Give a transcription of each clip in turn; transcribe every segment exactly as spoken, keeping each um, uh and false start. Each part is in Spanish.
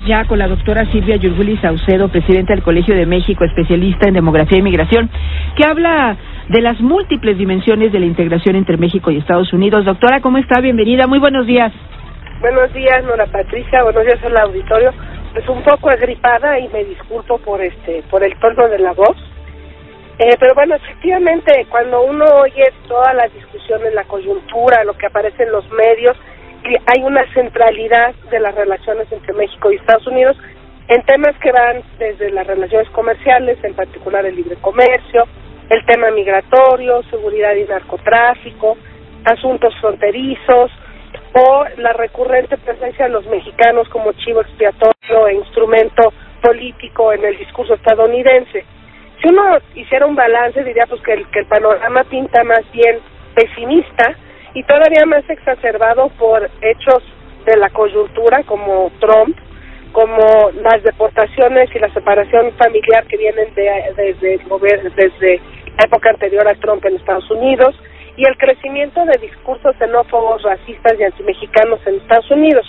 ya con la doctora Silvia Yurguli Saucedo, presidenta del Colegio de México, especialista en demografía y migración, que habla de las múltiples dimensiones de la integración entre México y Estados Unidos. Doctora, ¿cómo está? Bienvenida, muy buenos días. Buenos días, Nora Patricia, buenos días al auditorio. Pues un poco agripada y me disculpo por este, por el tono de la voz. Eh, pero bueno, efectivamente, cuando uno oye todas las discusiones, la coyuntura, lo que aparece en los medios, hay una centralidad de las relaciones entre México y Estados Unidos en temas que van desde las relaciones comerciales, en particular el libre comercio, el tema migratorio, seguridad y narcotráfico, asuntos fronterizos, o la recurrente presencia de los mexicanos como chivo expiatorio e instrumento político en el discurso estadounidense. Si uno hiciera un balance, diría pues que el, que el panorama pinta más bien pesimista y todavía más exacerbado por hechos de la coyuntura como Trump, como las deportaciones y la separación familiar que vienen de, desde, el gobierno, desde la época anterior a Trump en Estados Unidos, y el crecimiento de discursos xenófobos, racistas y antimexicanos en Estados Unidos.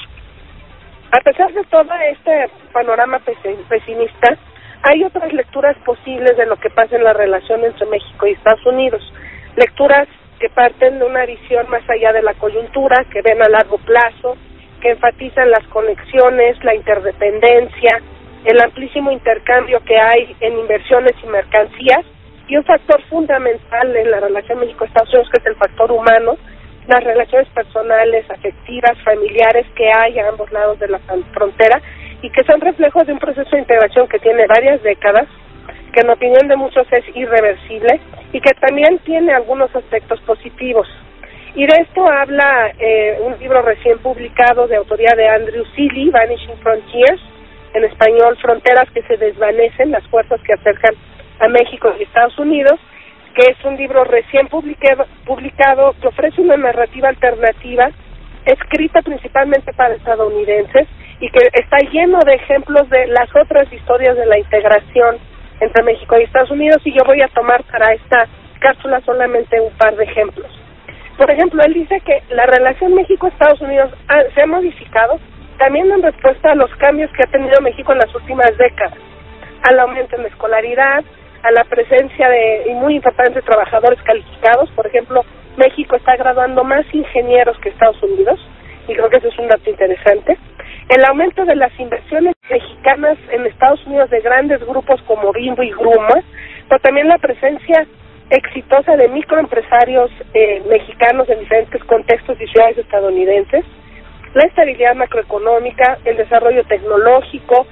A pesar de todo este panorama pesimista, hay otras lecturas posibles de lo que pasa en la relación entre México y Estados Unidos, lecturas que parten de una visión más allá de la coyuntura, que ven a largo plazo, que enfatizan las conexiones, la interdependencia, el amplísimo intercambio que hay en inversiones y mercancías, y un factor fundamental en la relación México-Estados Unidos, que es el factor humano, las relaciones personales, afectivas, familiares que hay a ambos lados de la frontera, y que son reflejos de un proceso de integración que tiene varias décadas, que en opinión de muchos es irreversible y que también tiene algunos aspectos positivos. Y de esto habla eh, un libro recién publicado de autoría de Andrew Seeley, Vanishing Frontiers, en español, Fronteras que se desvanecen, las fuerzas que acercan a México y Estados Unidos, que es un libro recién publicado, publicado que ofrece una narrativa alternativa escrita principalmente para estadounidenses y que está lleno de ejemplos de las otras historias de la integración entre México y Estados Unidos, y yo voy a tomar para esta cápsula solamente un par de ejemplos. Por ejemplo, él dice que la relación México-Estados Unidos ha, se ha modificado también en respuesta a los cambios que ha tenido México en las últimas décadas, al aumento en la escolaridad, a la presencia de, y muy importante, trabajadores calificados. Por ejemplo, México está graduando más ingenieros que Estados Unidos, y creo que eso es un dato interesante. El aumento de las inversiones mexicanas en Estados Unidos de grandes grupos como Bimbo y Grumo, pero también la presencia exitosa de microempresarios eh, mexicanos en diferentes contextos y ciudades estadounidenses, la estabilidad macroeconómica, el desarrollo tecnológico,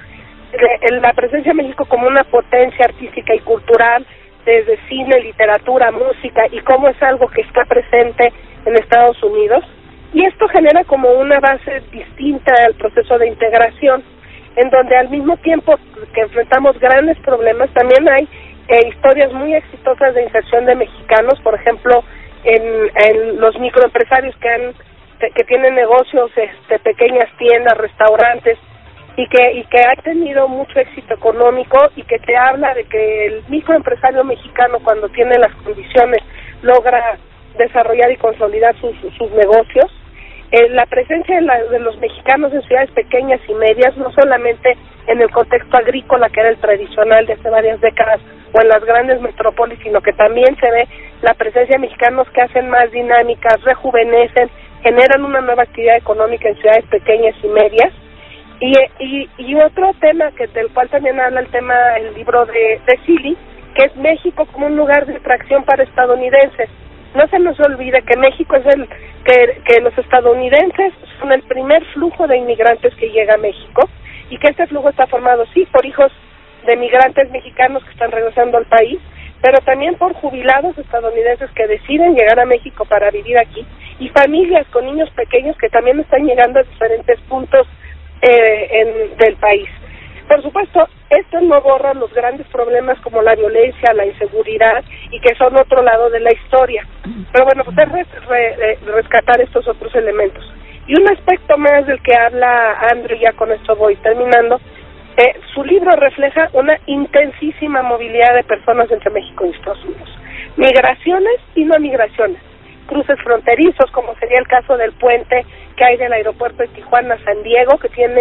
la presencia de México como una potencia artística y cultural, desde cine, literatura, música, y cómo es algo que está presente en Estados Unidos. Y esto genera como una base distinta al proceso de integración, en donde al mismo tiempo que enfrentamos grandes problemas, también hay eh, historias muy exitosas de inserción de mexicanos, por ejemplo, en, en los microempresarios que han que tienen negocios, este, pequeñas tiendas, restaurantes, y que y que ha tenido mucho éxito económico, y que te habla de que el microempresario mexicano, cuando tiene las condiciones, logra desarrollar y consolidar sus, sus negocios. Eh, la presencia de, la, de los mexicanos en ciudades pequeñas y medias, no solamente en el contexto agrícola, que era el tradicional de hace varias décadas, o en las grandes metrópolis, sino que también se ve la presencia de mexicanos que hacen más dinámicas, rejuvenecen, generan una nueva actividad económica en ciudades pequeñas y medias. Y, y, y otro tema que del cual también habla el tema el libro de, de Seeley, que es México como un lugar de atracción para estadounidenses. No se nos olvide que México es el que, que los estadounidenses son el primer flujo de inmigrantes que llega a México, y que este flujo está formado sí por hijos de migrantes mexicanos que están regresando al país, pero también por jubilados estadounidenses que deciden llegar a México para vivir aquí, y familias con niños pequeños que también están llegando a diferentes puntos eh, en, del país. Por supuesto, esto no borra los grandes problemas como la violencia, la inseguridad, y que son otro lado de la historia. Pero bueno, pues es re, re, rescatar estos otros elementos. Y un aspecto más del que habla Andrew, ya con esto voy terminando, eh, su libro refleja una intensísima movilidad de personas entre México y Estados Unidos. Migraciones y no migraciones. Cruces fronterizos, como sería el caso del puente que hay del aeropuerto de Tijuana a San Diego, que tiene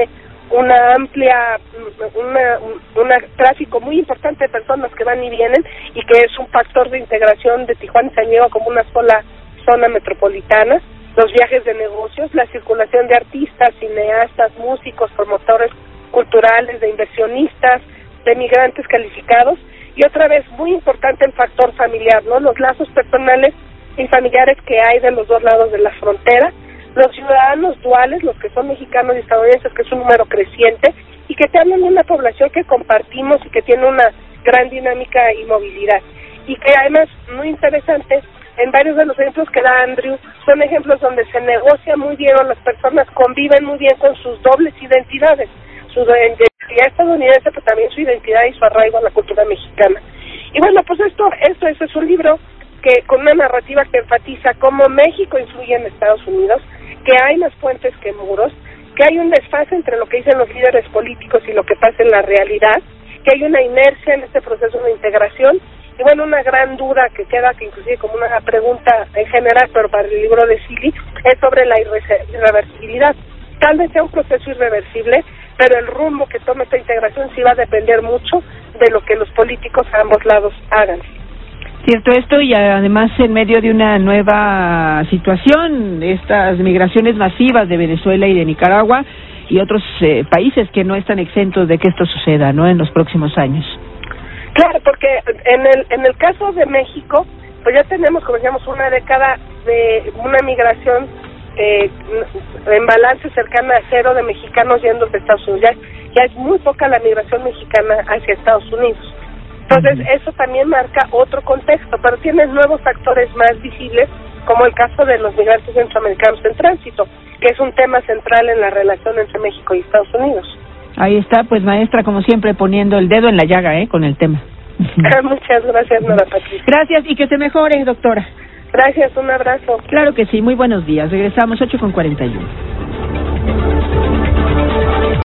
una amplia, una, un tráfico muy importante de personas que van y vienen, y que es un factor de integración de Tijuana y San Diego como una sola zona metropolitana. Los viajes de negocios, la circulación de artistas, cineastas, músicos, promotores culturales, de inversionistas, de migrantes calificados, y otra vez muy importante el factor familiar, ¿no? Los lazos personales y familiares que hay de los dos lados de la frontera, los ciudadanos duales, los que son mexicanos y estadounidenses, que es un número creciente, y que te hablan de una población que compartimos y que tiene una gran dinámica y movilidad, y que además, muy interesante, en varios de los ejemplos que da Andrew, son ejemplos donde se negocia muy bien, o las personas conviven muy bien con sus dobles identidades, su identidad estadounidense, pero también su identidad y su arraigo a la cultura mexicana. Y bueno, pues esto, esto, esto es un libro que con una narrativa que enfatiza cómo México influye en Estados Unidos, que hay más puentes que muros, que hay un desfase entre lo que dicen los líderes políticos y lo que pasa en la realidad, que hay una inercia en este proceso de integración. Y bueno, una gran duda que queda, que inclusive como una pregunta en general, pero para el libro de Silly, es sobre la irreversibilidad. Tal vez sea un proceso irreversible, pero el rumbo que tome esta integración sí va a depender mucho de lo que los políticos a ambos lados hagan. Cierto esto, y además en medio de una nueva situación, estas migraciones masivas de Venezuela y de Nicaragua y otros eh, países que no están exentos de que esto suceda, ¿no?, en los próximos años. Claro, porque en el en el caso de México, pues ya tenemos, como decíamos, una década de una migración eh, en balance cercana a cero de mexicanos yendo de Estados Unidos. Ya, ya es muy poca la migración mexicana hacia Estados Unidos. Entonces, uh-huh. Eso también marca otro contexto, pero tienes nuevos factores más visibles, como el caso de los migrantes centroamericanos en tránsito, que es un tema central en la relación entre México y Estados Unidos. Ahí está, pues maestra, como siempre, poniendo el dedo en la llaga, ¿eh?, con el tema. Muchas gracias, Nora Patricia. Gracias, y que se mejore, doctora. Gracias, un abrazo. Claro que sí, muy buenos días. Regresamos ocho con cuarenta y uno.